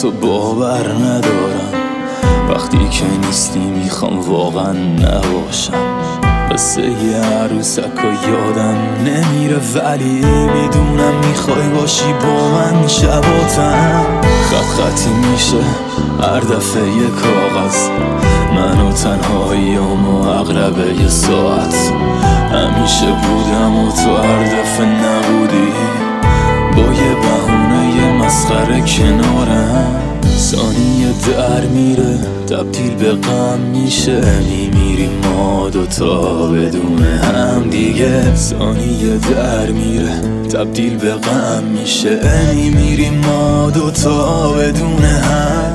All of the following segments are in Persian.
تو باور ندارم، وقتی که نیستی میخوام واقعا نباشم. قصه یه عروسک و یادم نمیره، ولی میدونم میخوای باشی با من شباتم. خط خطی میشه هر دفعه یه کاغذ، من و تنهاییام و اقربه یه ساعت. همیشه بودم و تو هر دفعه نبودی، با یه بهونه یه مسخره کنارم. ثانیه در میره تبدیل به غم میشه، میمیریم ما دوتا بدون هم دیگه. ثانیه در میره تبدیل به غم میشه، میمیریم ما دوتا بدون هم.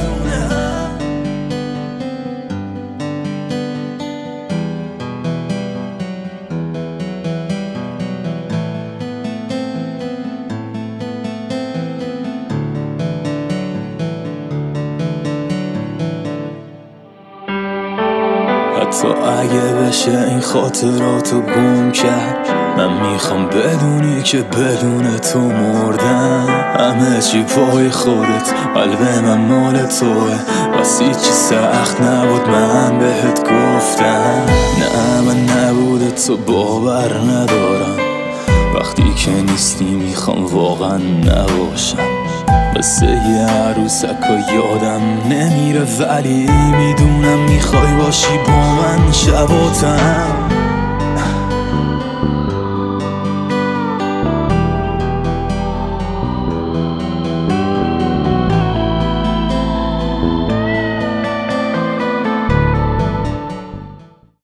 حتی اگه بشه این خاطراتو گم کرد، من میخوام بدونی که بدون تو مردم. همه چی پای خودت، قلب من مال توه، بس هیچی سخت نبود من بهت گفتم. نه من نبوده تو باور ندارم، وقتی که نیستی میخوام واقعا نباشم. قصه یه عروسک و یادم نمیره، ولی میدونم میخوای باشی با من شباتم.